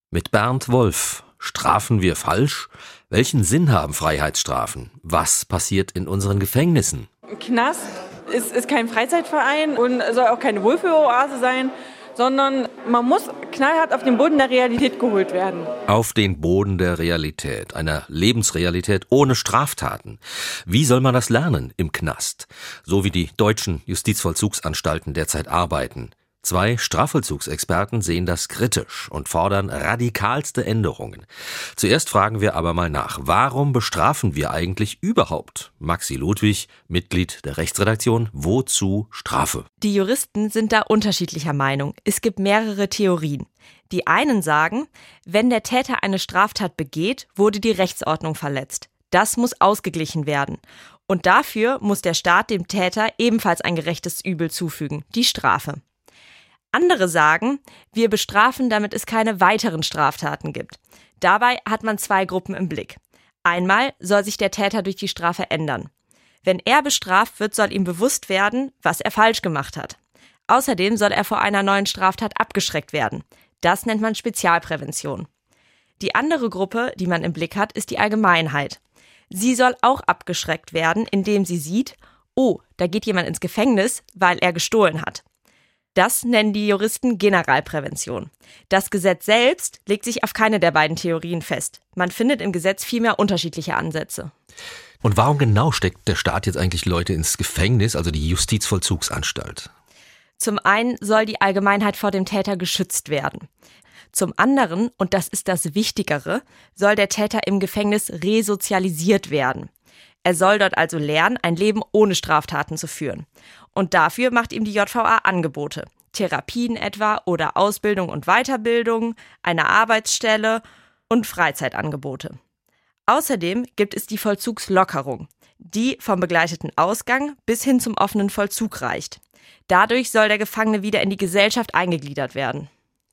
Mit Bernd Wolf. Strafen wir falsch? Welchen Sinn haben Freiheitsstrafen? Was passiert in unseren Gefängnissen? Knast ist kein Freizeitverein und soll auch keine Wohlfühloase sein, sondern man muss knallhart auf den Boden der Realität geholt werden. Auf den Boden der Realität, einer Lebensrealität ohne Straftaten. Wie soll man das lernen im Knast? So wie die deutschen Justizvollzugsanstalten derzeit arbeiten. 2 Strafvollzugsexperten sehen das kritisch und fordern radikalste Änderungen. Zuerst fragen wir aber mal nach, warum bestrafen wir eigentlich überhaupt? Maxi Ludwig, Mitglied der Rechtsredaktion, wozu Strafe? Die Juristen sind da unterschiedlicher Meinung. Es gibt mehrere Theorien. Die einen sagen, wenn der Täter eine Straftat begeht, wurde die Rechtsordnung verletzt. Das muss ausgeglichen werden. Und dafür muss der Staat dem Täter ebenfalls ein gerechtes Übel zufügen, die Strafe. Andere sagen, wir bestrafen, damit es keine weiteren Straftaten gibt. Dabei hat man 2 Gruppen im Blick. Einmal soll sich der Täter durch die Strafe ändern. Wenn er bestraft wird, soll ihm bewusst werden, was er falsch gemacht hat. Außerdem soll er vor einer neuen Straftat abgeschreckt werden. Das nennt man Spezialprävention. Die andere Gruppe, die man im Blick hat, ist die Allgemeinheit. Sie soll auch abgeschreckt werden, indem sie sieht, oh, da geht jemand ins Gefängnis, weil er gestohlen hat. Das nennen die Juristen Generalprävention. Das Gesetz selbst legt sich auf keine der beiden Theorien fest. Man findet im Gesetz vielmehr unterschiedliche Ansätze. Und warum genau steckt der Staat jetzt eigentlich Leute ins Gefängnis, also die Justizvollzugsanstalt? Zum einen soll die Allgemeinheit vor dem Täter geschützt werden. Zum anderen, und das ist das Wichtigere, soll der Täter im Gefängnis resozialisiert werden. Er soll dort also lernen, ein Leben ohne Straftaten zu führen. Und dafür macht ihm die JVA Angebote. Therapien etwa oder Ausbildung und Weiterbildung, eine Arbeitsstelle und Freizeitangebote. Außerdem gibt es die Vollzugslockerung, die vom begleiteten Ausgang bis hin zum offenen Vollzug reicht. Dadurch soll der Gefangene wieder in die Gesellschaft eingegliedert werden.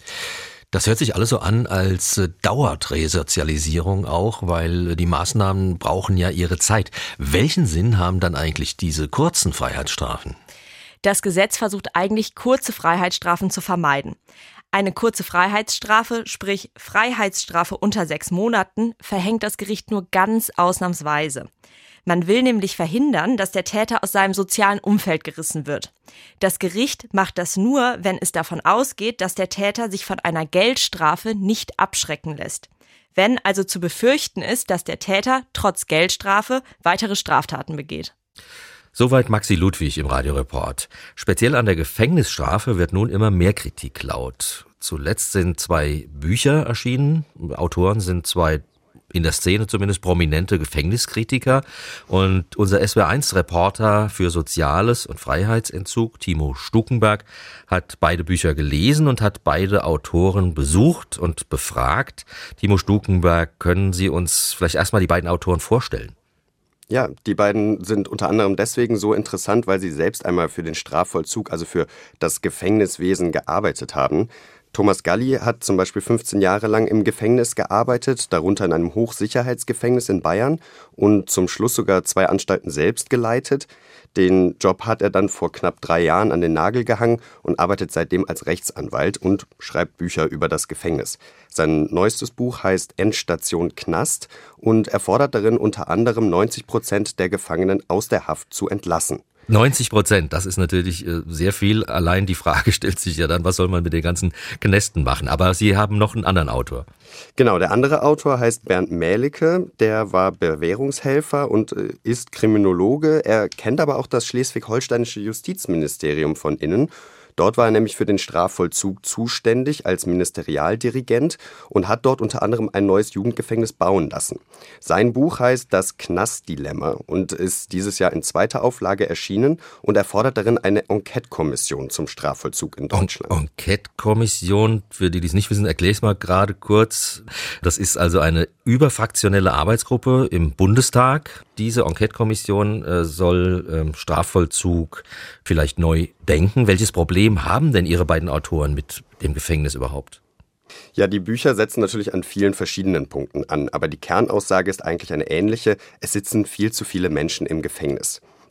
Das hört sich alles so an, als dauert Resozialisierung auch, weil die Maßnahmen brauchen ja ihre Zeit. Welchen Sinn haben dann eigentlich diese kurzen Freiheitsstrafen? Das Gesetz versucht eigentlich, kurze Freiheitsstrafen zu vermeiden. Eine kurze Freiheitsstrafe, sprich Freiheitsstrafe unter 6 Monaten, verhängt das Gericht nur ganz ausnahmsweise. Man will nämlich verhindern, dass der Täter aus seinem sozialen Umfeld gerissen wird. Das Gericht macht das nur, wenn es davon ausgeht, dass der Täter sich von einer Geldstrafe nicht abschrecken lässt. Wenn also zu befürchten ist, dass der Täter trotz Geldstrafe weitere Straftaten begeht. Soweit Maxi Ludwig im Radioreport. Speziell an der Gefängnisstrafe wird nun immer mehr Kritik laut. Zuletzt sind 2 Bücher erschienen. Autoren sind 2 in der Szene zumindest prominente Gefängniskritiker. Und unser SWR1-Reporter für Soziales und Freiheitsentzug, Timo Stukenberg, hat beide Bücher gelesen und hat beide Autoren besucht und befragt. Timo Stukenberg, können Sie uns vielleicht erstmal die beiden Autoren vorstellen? Ja, die beiden sind unter anderem deswegen so interessant, weil sie selbst einmal für den Strafvollzug, also für das Gefängniswesen gearbeitet haben. Thomas Galli hat zum Beispiel 15 Jahre lang im Gefängnis gearbeitet, darunter in einem Hochsicherheitsgefängnis in Bayern und zum Schluss sogar 2 Anstalten selbst geleitet. Den Job hat er dann vor knapp 3 Jahren an den Nagel gehangen und arbeitet seitdem als Rechtsanwalt und schreibt Bücher über das Gefängnis. Sein neuestes Buch heißt Endstation Knast und er fordert darin unter anderem 90% der Gefangenen aus der Haft zu entlassen. 90%, das ist natürlich sehr viel. Allein die Frage stellt sich ja dann, was soll man mit den ganzen Knästen machen? Aber Sie haben noch einen anderen Autor. Genau, der andere Autor heißt Bernd Mählecke. Der war Bewährungshelfer und ist Kriminologe. Er kennt aber auch das schleswig-holsteinische Justizministerium von innen. Dort war er nämlich für den Strafvollzug zuständig als Ministerialdirigent und hat dort unter anderem ein neues Jugendgefängnis bauen lassen. Sein Buch heißt Das Knastdilemma und ist dieses Jahr in 2. Auflage erschienen und er fordert darin eine Enquete-Kommission zum Strafvollzug in Deutschland. Enquete-Kommission, für die es nicht wissen, erkläre ich es mal gerade kurz. Das ist also eine überfraktionelle Arbeitsgruppe im Bundestag. Diese Enquete-Kommission soll Strafvollzug vielleicht neu denken. Welches Problem haben denn Ihre beiden Autoren mit dem Gefängnis überhaupt? Ja, die Bücher setzen natürlich an vielen verschiedenen Punkten an, aber die Kernaussage ist eigentlich eine ähnliche. Es sitzen viel zu viele Menschen im Gefängnis.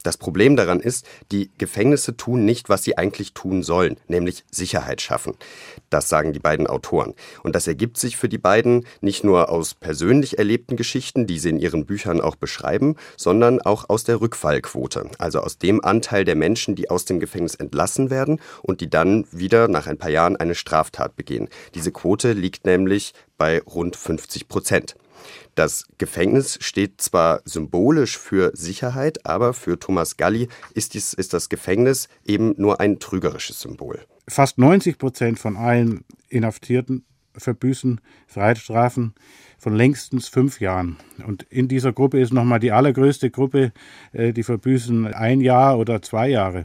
Das Problem daran ist, die Gefängnisse tun nicht, was sie eigentlich tun sollen, nämlich Sicherheit schaffen. Das sagen die beiden Autoren. Und das ergibt sich für die beiden nicht nur aus persönlich erlebten Geschichten, die sie in ihren Büchern auch beschreiben, sondern auch aus der Rückfallquote, also aus dem Anteil der Menschen, die aus dem Gefängnis entlassen werden und die dann wieder nach ein paar Jahren eine Straftat begehen. Diese Quote liegt nämlich bei rund 50%. Das Gefängnis steht zwar symbolisch für Sicherheit, aber für Thomas Galli ist das Gefängnis eben nur ein trügerisches Symbol. Fast 90% von allen Inhaftierten verbüßen Freiheitsstrafen von längstens 5 Jahren. Und in dieser Gruppe ist nochmal die allergrößte Gruppe, die verbüßen 1 Jahr oder 2 Jahre.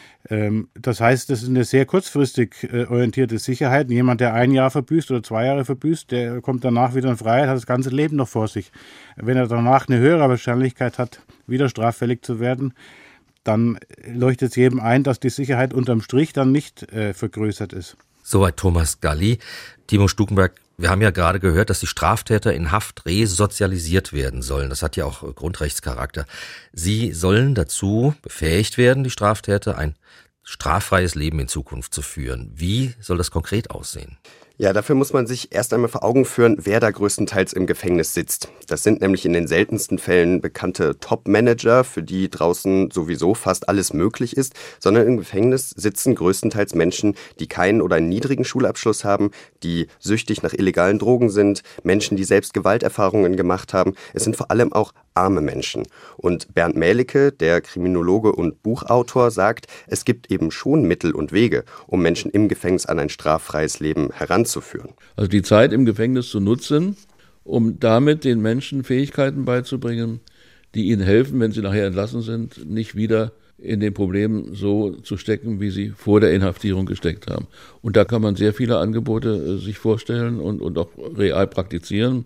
Das heißt, das ist eine sehr kurzfristig orientierte Sicherheit. Jemand, der 1 Jahr verbüßt oder 2 Jahre verbüßt, der kommt danach wieder in Freiheit, hat das ganze Leben noch vor sich. Wenn er danach eine höhere Wahrscheinlichkeit hat, wieder straffällig zu werden, dann leuchtet es jedem ein, dass die Sicherheit unterm Strich dann nicht vergrößert ist. Soweit Thomas Galli. Timo Stukenberg, wir haben ja gerade gehört, dass die Straftäter in Haft resozialisiert werden sollen. Das hat ja auch Grundrechtscharakter. Sie sollen dazu befähigt werden, die Straftäter, ein straffreies Leben in Zukunft zu führen. Wie soll das konkret aussehen? Ja, dafür muss man sich erst einmal vor Augen führen, wer da größtenteils im Gefängnis sitzt. Das sind nämlich in den seltensten Fällen bekannte Top-Manager, für die draußen sowieso fast alles möglich ist, sondern im Gefängnis sitzen größtenteils Menschen, die keinen oder einen niedrigen Schulabschluss haben, die süchtig nach illegalen Drogen sind, Menschen, die selbst Gewalterfahrungen gemacht haben. Es sind vor allem auch arme Menschen. Und Bernd Mählecke, der Kriminologe und Buchautor, sagt, es gibt eben schon Mittel und Wege, um Menschen im Gefängnis an ein straffreies Leben heranzuführen. Also die Zeit im Gefängnis zu nutzen, um damit den Menschen Fähigkeiten beizubringen, die ihnen helfen, wenn sie nachher entlassen sind, nicht wieder in den Problemen so zu stecken, wie sie vor der Inhaftierung gesteckt haben. Und da kann man sehr viele Angebote sich vorstellen und auch real praktizieren.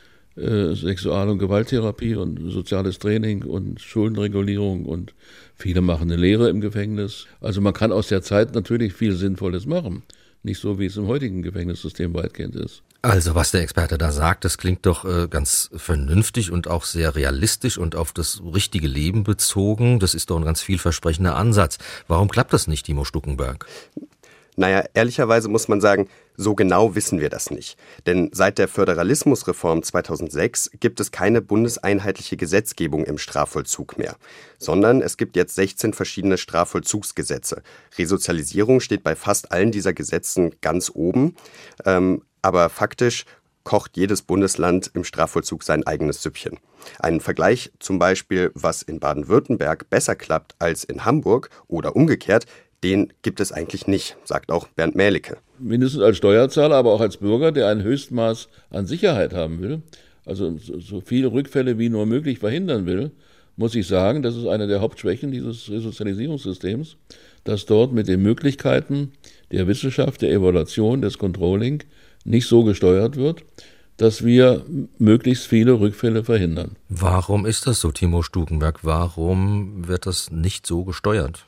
Sexual- und Gewalttherapie und soziales Training und Schuldenregulierung und viele machen eine Lehre im Gefängnis. Also man kann aus der Zeit natürlich viel Sinnvolles machen. Nicht so, wie es im heutigen Gefängnissystem weitgehend ist. Also was der Experte da sagt, das klingt doch ganz vernünftig und auch sehr realistisch und auf das richtige Leben bezogen. Das ist doch ein ganz vielversprechender Ansatz. Warum klappt das nicht, Timo Stukenberg? Naja, ehrlicherweise muss man sagen, so genau wissen wir das nicht. Denn seit der Föderalismusreform 2006 gibt es keine bundeseinheitliche Gesetzgebung im Strafvollzug mehr, sondern es gibt jetzt 16 verschiedene Strafvollzugsgesetze. Resozialisierung steht bei fast allen dieser Gesetzen ganz oben, aber faktisch kocht jedes Bundesland im Strafvollzug sein eigenes Süppchen. Einen Vergleich zum Beispiel, was in Baden-Württemberg besser klappt als in Hamburg oder umgekehrt, den gibt es eigentlich nicht, sagt auch Bernd Mählecke. Mindestens als Steuerzahler, aber auch als Bürger, der ein Höchstmaß an Sicherheit haben will, also so viele Rückfälle wie nur möglich verhindern will, muss ich sagen, das ist eine der Hauptschwächen dieses Resozialisierungssystems, dass dort mit den Möglichkeiten der Wissenschaft, der Evaluation, des Controlling nicht so gesteuert wird, dass wir möglichst viele Rückfälle verhindern. Warum ist das so, Timo Stukenberg? Warum wird das nicht so gesteuert?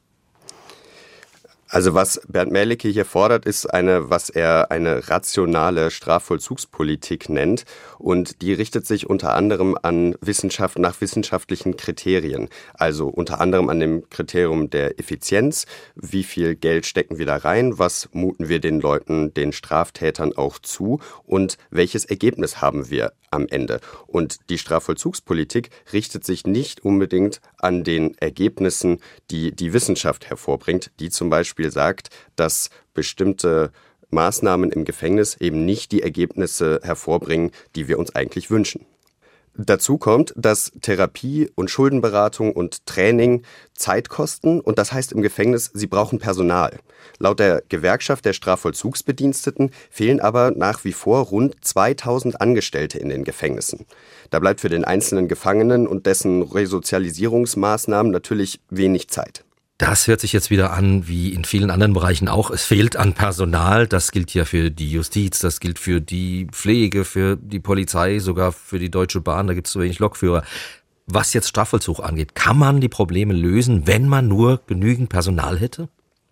Also was Bernd Mählecke hier fordert, ist was er eine rationale Strafvollzugspolitik nennt. Und die richtet sich unter anderem an Wissenschaft nach wissenschaftlichen Kriterien. Also unter anderem an dem Kriterium der Effizienz. Wie viel Geld stecken wir da rein? Was muten wir den Leuten, den Straftätern auch zu? Und welches Ergebnis haben wir am Ende? Und die Strafvollzugspolitik richtet sich nicht unbedingt an den Ergebnissen, die die Wissenschaft hervorbringt, die zum Beispiel sagt, dass bestimmte Maßnahmen im Gefängnis eben nicht die Ergebnisse hervorbringen, die wir uns eigentlich wünschen. Dazu kommt, dass Therapie und Schuldenberatung und Training Zeit kosten und das heißt im Gefängnis, sie brauchen Personal. Laut der Gewerkschaft der Strafvollzugsbediensteten fehlen aber nach wie vor rund 2000 Angestellte in den Gefängnissen. Da bleibt für den einzelnen Gefangenen und dessen Resozialisierungsmaßnahmen natürlich wenig Zeit. Das hört sich jetzt wieder an, wie in vielen anderen Bereichen auch. Es fehlt an Personal. Das gilt ja für die Justiz, das gilt für die Pflege, für die Polizei, sogar für die Deutsche Bahn. Da gibt es so wenig Lokführer. Was jetzt Strafvollzug angeht, kann man die Probleme lösen, wenn man nur genügend Personal hätte?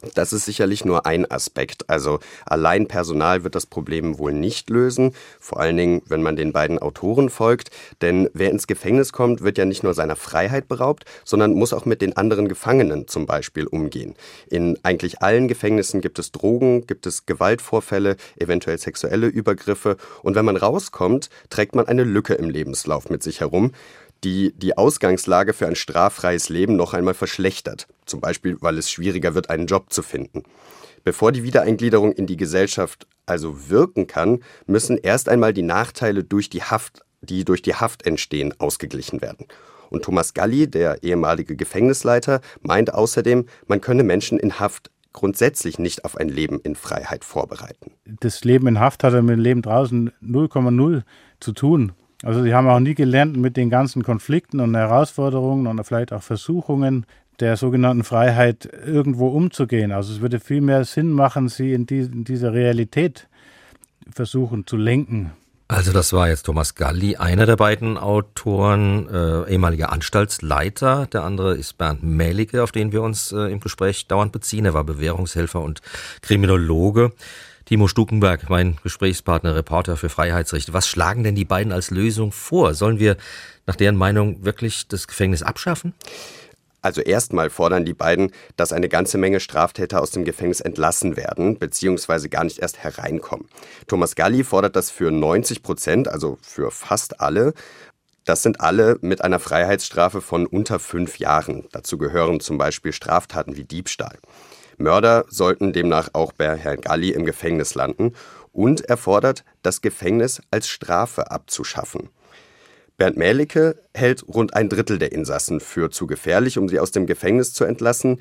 Das ist sicherlich nur ein Aspekt. Also allein Personal wird das Problem wohl nicht lösen, vor allen Dingen, wenn man den beiden Autoren folgt. Denn wer ins Gefängnis kommt, wird ja nicht nur seiner Freiheit beraubt, sondern muss auch mit den anderen Gefangenen zum Beispiel umgehen. In eigentlich allen Gefängnissen gibt es Drogen, gibt es Gewaltvorfälle, eventuell sexuelle Übergriffe. Und wenn man rauskommt, trägt man eine Lücke im Lebenslauf mit sich herum, die Ausgangslage für ein straffreies Leben noch einmal verschlechtert. Zum Beispiel, weil es schwieriger wird, einen Job zu finden. Bevor die Wiedereingliederung in die Gesellschaft also wirken kann, müssen erst einmal die Nachteile die durch die Haft entstehen, ausgeglichen werden. Und Thomas Galli, der ehemalige Gefängnisleiter, meint außerdem, man könne Menschen in Haft grundsätzlich nicht auf ein Leben in Freiheit vorbereiten. Das Leben in Haft hat ja mit dem Leben draußen 0,0 zu tun. Also sie haben auch nie gelernt, mit den ganzen Konflikten und Herausforderungen und vielleicht auch Versuchungen der sogenannten Freiheit irgendwo umzugehen. Also es würde viel mehr Sinn machen, sie in dieser Realität versuchen zu lenken. Also das war jetzt Thomas Galli, einer der beiden Autoren, ehemaliger Anstaltsleiter. Der andere ist Bernd Mählicke, auf den wir uns im Gespräch dauernd beziehen. Er war Bewährungshelfer und Kriminologe. Timo Stukenberg, mein Gesprächspartner, Reporter für Freiheitsrechte. Was schlagen denn die beiden als Lösung vor? Sollen wir nach deren Meinung wirklich das Gefängnis abschaffen? Also erstmal fordern die beiden, dass eine ganze Menge Straftäter aus dem Gefängnis entlassen werden, beziehungsweise gar nicht erst hereinkommen. Thomas Galli fordert das für 90%, also für fast alle. Das sind alle mit einer Freiheitsstrafe von unter 5 Jahren. Dazu gehören zum Beispiel Straftaten wie Diebstahl. Mörder sollten demnach auch bei Herrn Galli im Gefängnis landen. Und er fordert, das Gefängnis als Strafe abzuschaffen. Bernd Mählicke hält rund 1/3 der Insassen für zu gefährlich, um sie aus dem Gefängnis zu entlassen.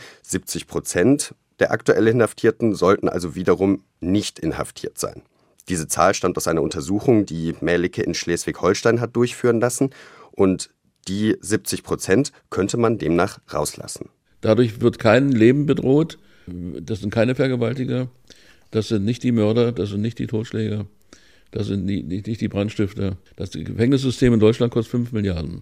70% der aktuell Inhaftierten sollten also wiederum nicht inhaftiert sein. Diese Zahl stammt aus einer Untersuchung, die Mählicke in Schleswig-Holstein hat durchführen lassen. Und die 70% könnte man demnach rauslassen. Dadurch wird kein Leben bedroht. Das sind keine Vergewaltiger, das sind nicht die Mörder, das sind nicht die Totschläger, das sind nicht die Brandstifter. Das Gefängnissystem in Deutschland kostet 5 Milliarden.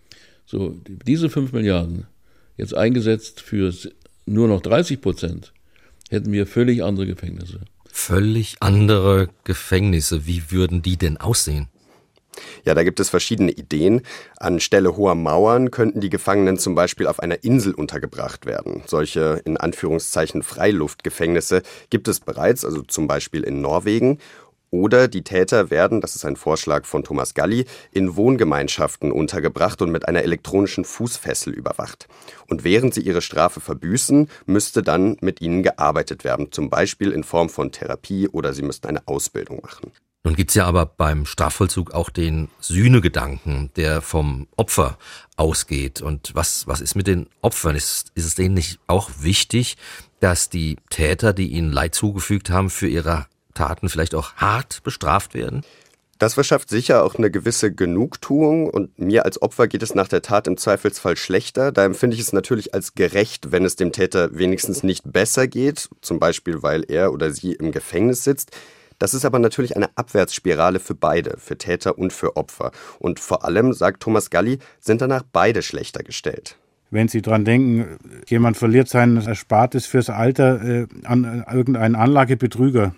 So, diese 5 Milliarden jetzt eingesetzt für nur noch 30%, hätten wir völlig andere Gefängnisse. Völlig andere Gefängnisse. Wie würden die denn aussehen? Ja, da gibt es verschiedene Ideen. Anstelle hoher Mauern könnten die Gefangenen zum Beispiel auf einer Insel untergebracht werden. Solche, in Anführungszeichen, Freiluftgefängnisse gibt es bereits, also zum Beispiel in Norwegen. Oder die Täter werden, das ist ein Vorschlag von Thomas Galli, in Wohngemeinschaften untergebracht und mit einer elektronischen Fußfessel überwacht. Und während sie ihre Strafe verbüßen, müsste dann mit ihnen gearbeitet werden, zum Beispiel in Form von Therapie oder sie müssten eine Ausbildung machen. Nun gibt's ja aber beim Strafvollzug auch den Sühnegedanken, der vom Opfer ausgeht. Und was ist mit den Opfern? Ist es denen nicht auch wichtig, dass die Täter, die ihnen Leid zugefügt haben, für ihre Taten vielleicht auch hart bestraft werden? Das verschafft sicher auch eine gewisse Genugtuung und mir als Opfer geht es nach der Tat im Zweifelsfall schlechter. Da empfinde ich es natürlich als gerecht, wenn es dem Täter wenigstens nicht besser geht, zum Beispiel weil er oder sie im Gefängnis sitzt. Das ist aber natürlich eine Abwärtsspirale für beide, für Täter und für Opfer. Und vor allem, sagt Thomas Galli, sind danach beide schlechter gestellt. Wenn Sie dran denken, jemand verliert sein Erspartes fürs Alter an irgendeinen Anlagebetrüger.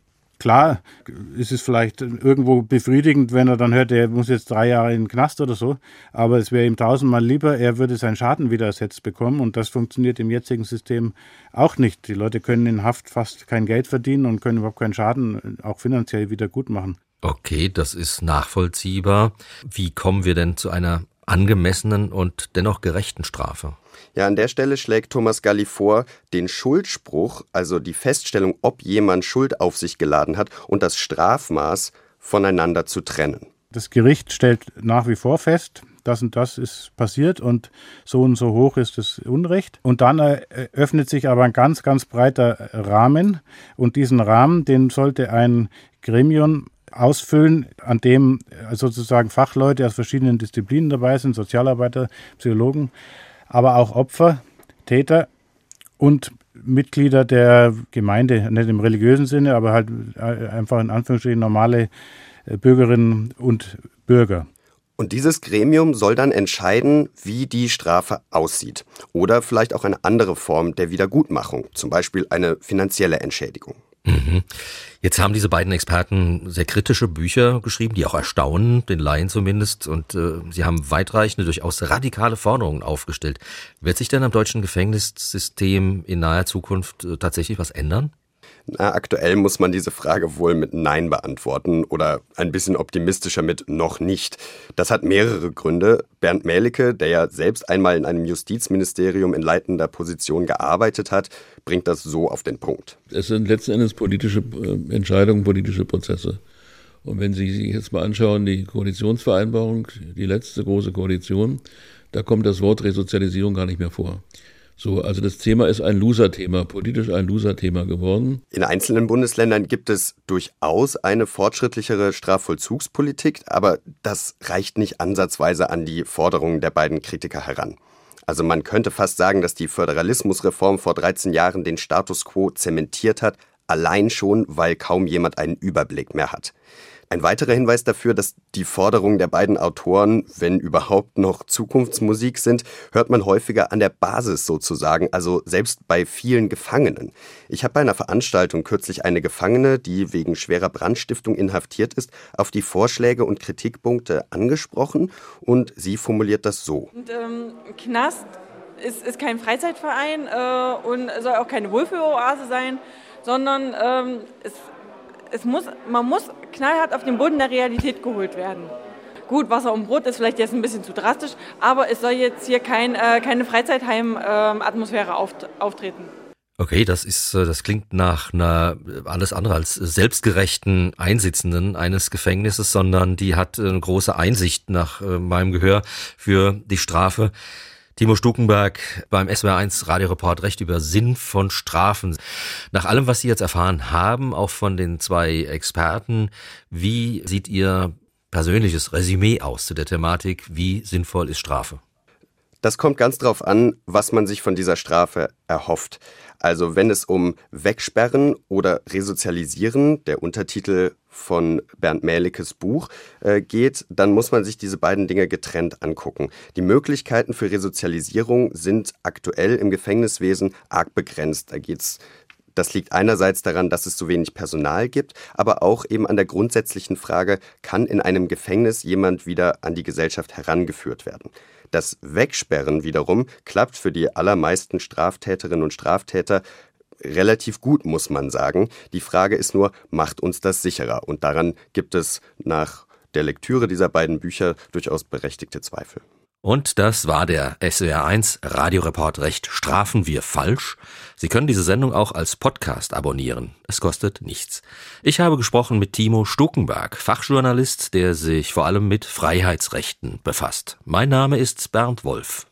Klar ist es vielleicht irgendwo befriedigend, wenn er dann hört, er muss jetzt 3 Jahre in den Knast oder so, aber es wäre ihm 1000-mal lieber, er würde seinen Schaden wieder ersetzt bekommen und das funktioniert im jetzigen System auch nicht. Die Leute können in Haft fast kein Geld verdienen und können überhaupt keinen Schaden auch finanziell wieder gut machen. Okay, das ist nachvollziehbar. Wie kommen wir denn zu einer angemessenen und dennoch gerechten Strafe? Ja, an der Stelle schlägt Thomas Galli vor, den Schuldspruch, also die Feststellung, ob jemand Schuld auf sich geladen hat, und das Strafmaß voneinander zu trennen. Das Gericht stellt nach wie vor fest, das und das ist passiert und so hoch ist das Unrecht. Und dann öffnet sich aber ein ganz, ganz breiter Rahmen und diesen Rahmen, den sollte ein Gremium ausfüllen, an dem sozusagen Fachleute aus verschiedenen Disziplinen dabei sind, Sozialarbeiter, Psychologen, aber auch Opfer, Täter und Mitglieder der Gemeinde, nicht im religiösen Sinne, aber halt einfach in Anführungsstrichen normale Bürgerinnen und Bürger. Und dieses Gremium soll dann entscheiden, wie die Strafe aussieht. Oder vielleicht auch eine andere Form der Wiedergutmachung, zum Beispiel eine finanzielle Entschädigung. Mhm. Jetzt haben diese beiden Experten sehr kritische Bücher geschrieben, die auch erstaunen, den Laien zumindest. Und sie haben weitreichende, durchaus radikale Forderungen aufgestellt. Wird sich denn am deutschen Gefängnissystem in naher Zukunft tatsächlich was ändern? Aktuell muss man diese Frage wohl mit Nein beantworten oder ein bisschen optimistischer mit noch nicht. Das hat mehrere Gründe. Bernd Mielicke, der ja selbst einmal in einem Justizministerium in leitender Position gearbeitet hat, bringt das so auf den Punkt. Es sind letzten Endes politische Entscheidungen, politische Prozesse. Und wenn Sie sich jetzt mal anschauen, die Koalitionsvereinbarung, die letzte große Koalition, da kommt das Wort Resozialisierung gar nicht mehr vor. So, also das Thema ist ein Loser-Thema, politisch ein Loser-Thema geworden. In einzelnen Bundesländern gibt es durchaus eine fortschrittlichere Strafvollzugspolitik, aber das reicht nicht ansatzweise an die Forderungen der beiden Kritiker heran. Also man könnte fast sagen, dass die Föderalismusreform vor 13 Jahren den Status quo zementiert hat, allein schon, weil kaum jemand einen Überblick mehr hat. Ein weiterer Hinweis dafür, dass die Forderungen der beiden Autoren, wenn überhaupt noch Zukunftsmusik sind, hört man häufiger an der Basis sozusagen, also selbst bei vielen Gefangenen. Ich habe bei einer Veranstaltung kürzlich eine Gefangene, die wegen schwerer Brandstiftung inhaftiert ist, auf die Vorschläge und Kritikpunkte angesprochen und sie formuliert das so. Und, Knast ist kein Freizeitverein und soll auch keine Wohlfühloase sein, sondern man muss knallhart auf den Boden der Realität geholt werden. Gut, Wasser und Brot ist vielleicht jetzt ein bisschen zu drastisch, aber es soll jetzt hier keine Freizeitheim-Atmosphäre auftreten. Okay, das klingt nach einer alles andere als selbstgerechten Einsitzenden eines Gefängnisses, sondern die hat eine große Einsicht nach meinem Gehör für die Strafe. Timo Stukenberg beim SWR1 Radioreport Recht über Sinn von Strafen. Nach allem, was Sie jetzt erfahren haben, auch von den zwei Experten, wie sieht Ihr persönliches Resümee aus zu der Thematik, wie sinnvoll ist Strafe? Das kommt ganz drauf an, was man sich von dieser Strafe erhofft. Also wenn es um Wegsperren oder Resozialisieren, der Untertitel von Bernd Mielickes Buch, geht, dann muss man sich diese beiden Dinge getrennt angucken. Die Möglichkeiten für Resozialisierung sind aktuell im Gefängniswesen arg begrenzt. Das liegt einerseits daran, dass es so wenig Personal gibt, aber auch eben an der grundsätzlichen Frage, kann in einem Gefängnis jemand wieder an die Gesellschaft herangeführt werden? Das Wegsperren wiederum klappt für die allermeisten Straftäterinnen und Straftäter relativ gut, muss man sagen. Die Frage ist nur, macht uns das sicherer? Und daran gibt es nach der Lektüre dieser beiden Bücher durchaus berechtigte Zweifel. Und das war der SWR1 Radioreport Recht strafen wir falsch. Sie können diese Sendung auch als Podcast abonnieren. Es kostet nichts. Ich habe gesprochen mit Timo Stukenberg, Fachjournalist, der sich vor allem mit Freiheitsrechten befasst. Mein Name ist Bernd Wolf.